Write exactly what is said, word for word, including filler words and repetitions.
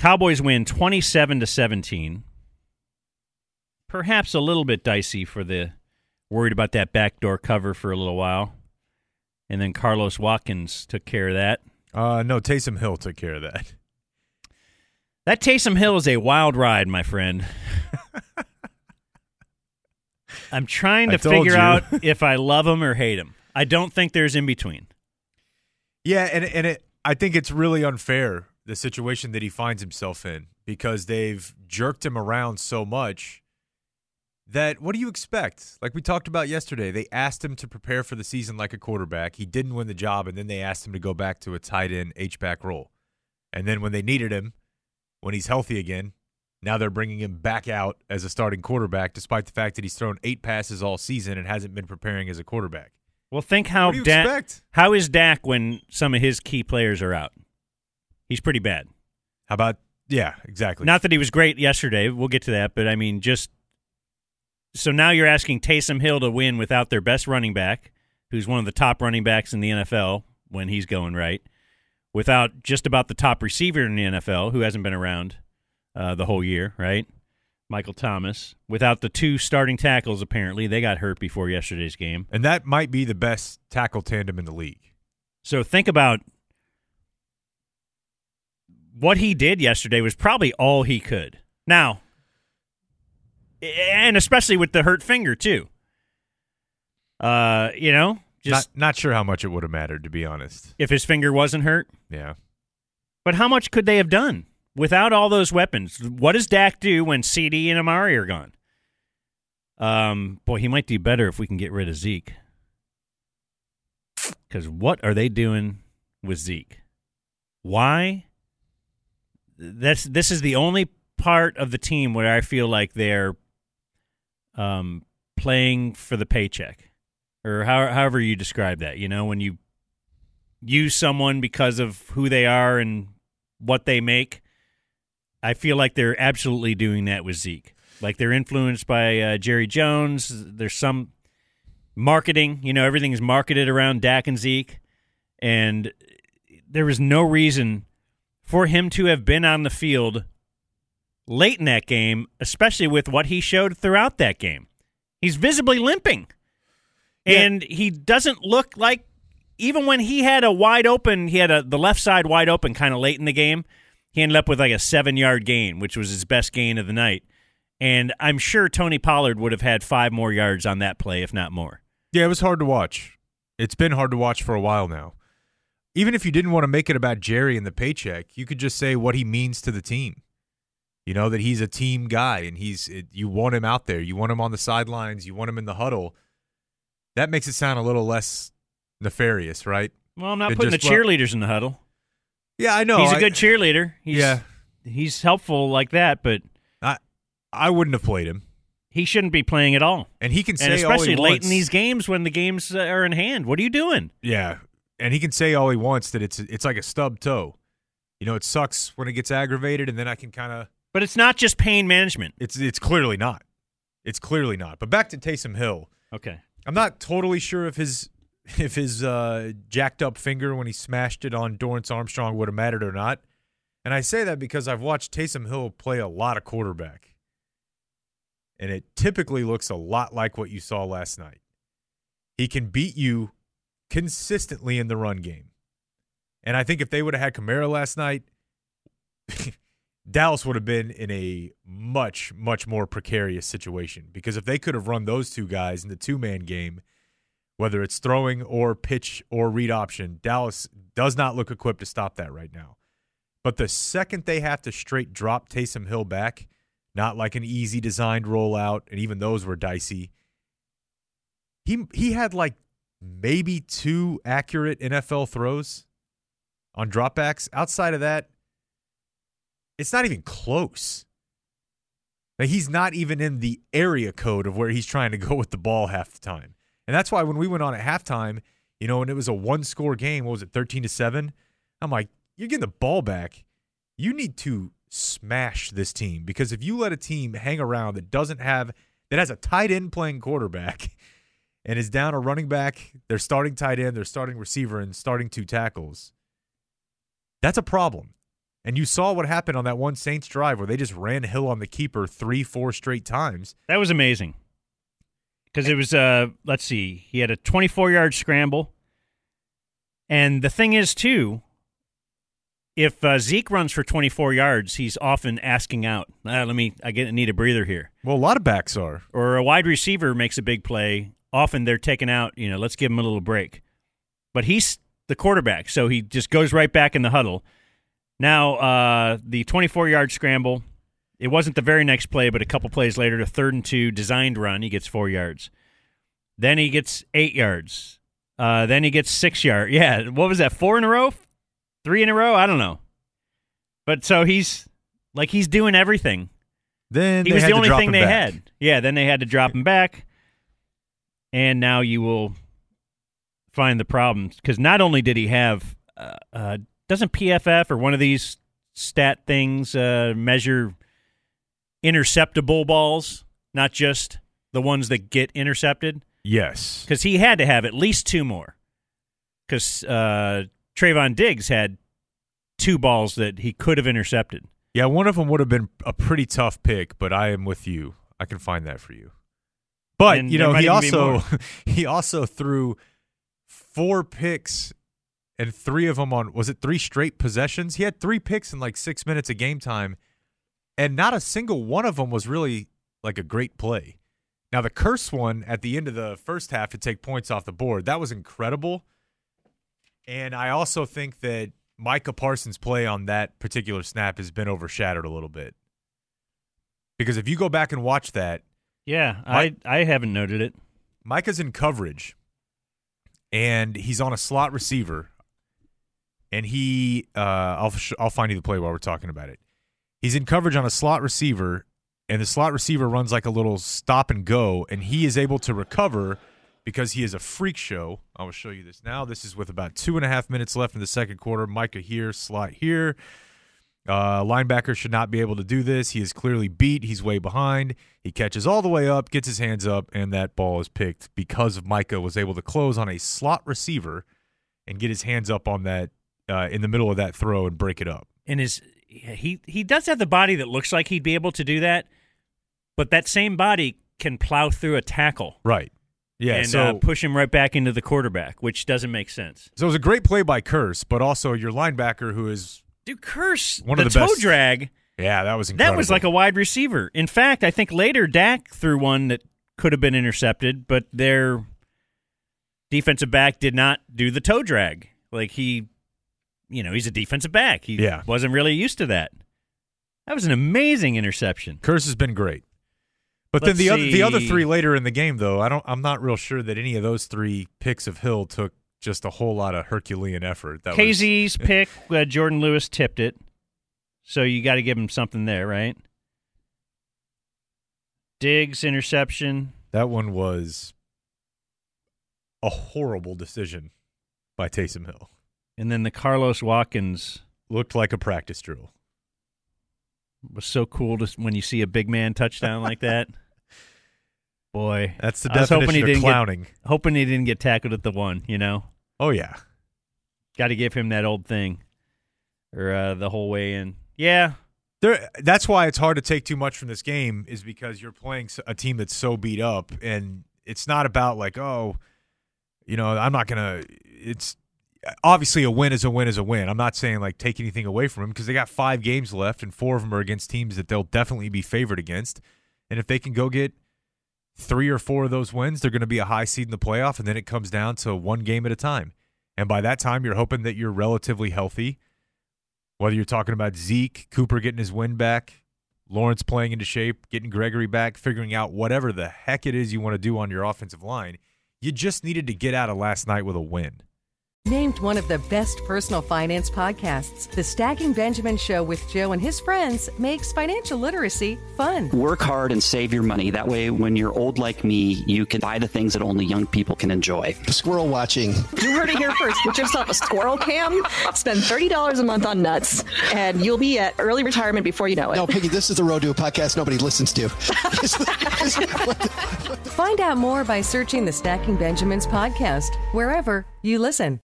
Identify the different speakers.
Speaker 1: Cowboys win twenty-seven to seventeen. Perhaps a little bit dicey for the worried about that backdoor cover for a little while. And then Carlos Watkins took care of that.
Speaker 2: Uh, no, Taysom Hill took care of that.
Speaker 1: That Taysom Hill is a wild ride, my friend. I'm trying to figure out if I love him or hate him. I don't think there's in between.
Speaker 2: Yeah, and and it, I think it's really unfair, the situation that he finds himself in, because they've jerked him around so much that what do you expect? Like we talked about yesterday, they asked him to prepare for the season like a quarterback. He didn't win the job, and then they asked him to go back to a tight end H-back role. And then when they needed him, when he's healthy again, now they're bringing him back out as a starting quarterback, despite the fact that he's thrown eight passes all season and hasn't been preparing as a quarterback.
Speaker 1: Well, think how
Speaker 2: what do you
Speaker 1: Dak,
Speaker 2: expect?
Speaker 1: How is Dak when some of his key players are out? He's pretty bad.
Speaker 2: How about, yeah, exactly.
Speaker 1: Not that he was great yesterday. We'll get to that. But, I mean, just so now you're asking Taysom Hill to win without their best running back, who's one of the top running backs in the N F L when he's going right, without just about the top receiver in the N F L, who hasn't been around uh, the whole year, right? Michael Thomas. Without the two starting tackles, apparently. They got hurt before yesterday's game.
Speaker 2: And that might be the best tackle tandem in the league.
Speaker 1: So think about what he did yesterday was probably all he could. Now, and especially with the hurt finger, too. Uh, you know, just
Speaker 2: not, not sure how much it would have mattered, to be honest.
Speaker 1: If his finger wasn't hurt?
Speaker 2: Yeah.
Speaker 1: But how much could they have done without all those weapons? What does Dak do when C D and Amari are gone? Um, boy, he might do better if we can get rid of Zeke. Because what are they doing with Zeke? Why? That's this is the only part of the team where I feel like they're um, playing for the paycheck, or how, however you describe that. You know, when you use someone because of who they are and what they make, I feel like they're absolutely doing that with Zeke. Like they're influenced by uh, Jerry Jones. There's some marketing. You know, everything is marketed around Dak and Zeke, and there was no reason for him to have been on the field late in that game, especially with what he showed throughout that game. He's visibly limping.
Speaker 2: Yeah.
Speaker 1: And he doesn't look like, even when he had a wide open, he had a, the left side wide open kind of late in the game, he ended up with like a seven-yard gain, which was his best gain of the night. And I'm sure Tony Pollard would have had five more yards on that play, if not more.
Speaker 2: Yeah, it was hard to watch. It's been hard to watch for a while now. Even if you didn't want to make it about Jerry and the paycheck, you could just say what he means to the team. You know, that he's a team guy, and he's it, you want him out there. You want him on the sidelines. You want him in the huddle. That makes it sound a little less nefarious, right?
Speaker 1: Well, I'm not
Speaker 2: Than
Speaker 1: putting
Speaker 2: just,
Speaker 1: the cheerleaders well, in the huddle.
Speaker 2: Yeah, I know.
Speaker 1: He's a
Speaker 2: I,
Speaker 1: good cheerleader. He's,
Speaker 2: yeah.
Speaker 1: He's helpful like that, but
Speaker 2: I I wouldn't have played him.
Speaker 1: He shouldn't be playing at all.
Speaker 2: And he can say
Speaker 1: and especially
Speaker 2: all he
Speaker 1: late
Speaker 2: wants.
Speaker 1: in these games when the games are in hand. What are you doing?
Speaker 2: Yeah. And he can say all he wants that it's it's like a stub toe. You know, it sucks when it gets aggravated, and then I can kind of.
Speaker 1: But it's not just pain management.
Speaker 2: It's it's clearly not. It's clearly not. But back to Taysom Hill.
Speaker 1: Okay.
Speaker 2: I'm not totally sure if his if his uh, jacked up finger when he smashed it on Dorrance Armstrong would have mattered or not. And I say that because I've watched Taysom Hill play a lot of quarterback. And it typically looks a lot like what you saw last night. He can beat you consistently in the run game. And I think if they would have had Kamara last night, Dallas would have been in a much, much more precarious situation. Because if they could have run those two guys in the two-man game, whether it's throwing or pitch or read option, Dallas does not look equipped to stop that right now. But the second they have to straight drop Taysom Hill back, not like an easy designed rollout, and even those were dicey, he he had like maybe two accurate N F L throws on dropbacks. Outside of that, it's not even close. Like, he's not even in the area code of where he's trying to go with the ball half the time. And that's why when we went on at halftime, you know, and it was a one-score game, what was it, thirteen to seven? I'm like, you're getting the ball back. You need to smash this team, because if you let a team hang around that doesn't have – that has a tight end playing quarterback and is down a running back, their starting tight end, their starting receiver, and starting two tackles, that's a problem. And you saw what happened on that one Saints drive where they just ran Hill on the keeper three, four straight times.
Speaker 1: That was amazing. Because it was, uh, let's see, he had a twenty-four-yard scramble. And the thing is, too, if uh, Zeke runs for twenty-four yards, he's often asking out. Uh, let me, I get, I need a breather here.
Speaker 2: Well, a lot of backs are.
Speaker 1: Or a wide receiver makes a big play. Often they're taken out, you know, let's give him a little break. But he's the quarterback, so he just goes right back in the huddle. Now, uh, the twenty-four-yard scramble, it wasn't the very next play, but a couple plays later, the third and two designed run, he gets four yards. Then he gets eight yards. Uh, then he gets six yards. Yeah, what was that, four in a row? Three in a row? I don't know. But so he's, like, he's doing everything.
Speaker 2: Then
Speaker 1: he
Speaker 2: they
Speaker 1: was
Speaker 2: had
Speaker 1: the
Speaker 2: to
Speaker 1: only
Speaker 2: drop
Speaker 1: thing
Speaker 2: him
Speaker 1: they
Speaker 2: back.
Speaker 1: had. Yeah, then they had to drop him back. And now you will find the problems. Because not only did he have, uh, uh, doesn't P F F or one of these stat things uh, measure interceptable balls, not just the ones that get intercepted?
Speaker 2: Yes.
Speaker 1: Because he had to have at least two more. Because uh, Trayvon Diggs had two balls that he could have intercepted.
Speaker 2: Yeah, one of them would have been a pretty tough pick, but I am with you. I can find that for you. But,
Speaker 1: And
Speaker 2: you
Speaker 1: there
Speaker 2: know,
Speaker 1: might
Speaker 2: he
Speaker 1: even be
Speaker 2: also
Speaker 1: more.
Speaker 2: he also threw four picks and three of them on, was it three straight possessions? He had three picks in like six minutes of game time, and not a single one of them was really like a great play. Now, the curse one at the end of the first half to take points off the board, that was incredible. And I also think that Micah Parsons' play on that particular snap has been overshadowed a little bit. Because if you go back and watch that,
Speaker 1: Yeah,
Speaker 2: Mike,
Speaker 1: I, I haven't noted it.
Speaker 2: Micah's in coverage, and he's on a slot receiver, and he uh, I'll sh- I'll find you the play while we're talking about it. He's in coverage on a slot receiver, and the slot receiver runs like a little stop and go, and he is able to recover because he is a freak show. I will show you this now. This is with about two and a half minutes left in the second quarter. Micah here, slot here. Uh, linebacker should not be able to do this. He is clearly beat. He's way behind. He catches all the way up, gets his hands up, and that ball is picked because of Micah was able to close on a slot receiver and get his hands up on that uh, in the middle of that throw and break it up.
Speaker 1: And his he he does have the body that looks like he'd be able to do that, but that same body can plow through a tackle.
Speaker 2: Right. Yeah.
Speaker 1: and
Speaker 2: so
Speaker 1: uh, push him right back into the quarterback, which doesn't make sense.
Speaker 2: So it was a great play by Curse, but also your linebacker who is
Speaker 1: Dude, Curse,
Speaker 2: one
Speaker 1: the
Speaker 2: of the
Speaker 1: toe
Speaker 2: best.
Speaker 1: drag,
Speaker 2: Yeah, that was incredible.
Speaker 1: that was like a wide receiver. In fact, I think later Dak threw one that could have been intercepted, but their defensive back did not do the toe drag. Like he, you know, he's a defensive back. He
Speaker 2: Yeah.
Speaker 1: wasn't really used to that. That was an amazing interception.
Speaker 2: Curse has been great. But
Speaker 1: Let's
Speaker 2: then the other the other
Speaker 1: see.
Speaker 2: three later in the game, though, I don't. I'm not real sure that any of those three picks of Hill took just a whole lot of Herculean effort. That
Speaker 1: K
Speaker 2: was,
Speaker 1: Z's pick, uh, Jordan Lewis tipped it, so you got to give him something there, right? Diggs interception.
Speaker 2: that one was a horrible decision by Taysom Hill.
Speaker 1: And then the Carlos Watkins
Speaker 2: Looked like a practice drill.
Speaker 1: was so cool to when you see a big man touchdown like that. Boy,
Speaker 2: That's the
Speaker 1: I was hoping
Speaker 2: definition
Speaker 1: he
Speaker 2: of
Speaker 1: didn't
Speaker 2: clowning.
Speaker 1: Get, hoping he didn't get tackled at the one. You know,
Speaker 2: Oh yeah,
Speaker 1: got to give him that old thing, or uh, the whole way in. Yeah,
Speaker 2: there. That's why it's hard to take too much from this game, is because you're playing a team that's so beat up, and it's not about like, oh, you know, I'm not gonna. It's obviously a win is a win is a win. I'm not saying like take anything away from them because they got five games left, and four of them are against teams that they'll definitely be favored against, and if they can go get three or four of those wins, they're going to be a high seed in the playoff, and then it comes down to one game at a time. And by that time, you're hoping that you're relatively healthy, whether you're talking about Zeke, Cooper getting his win back, Lawrence playing into shape, getting Gregory back, figuring out whatever the heck it is you want to do on your offensive line. You just needed to get out of last night with a win.
Speaker 3: Named one of the best personal finance podcasts, The Stacking Benjamin Show with Joe and his friends makes financial literacy fun.
Speaker 4: Work hard and save your money. That way, when you're old like me, you can buy the things that only young people can enjoy.
Speaker 5: Squirrel watching.
Speaker 6: You heard it here first. Get yourself a squirrel cam. Spend thirty dollars a month on nuts, and you'll be at early retirement before you know it.
Speaker 5: No, Piggy, this is the road to a podcast nobody listens to.
Speaker 3: Find out more by searching The Stacking Benjamins podcast wherever you listen.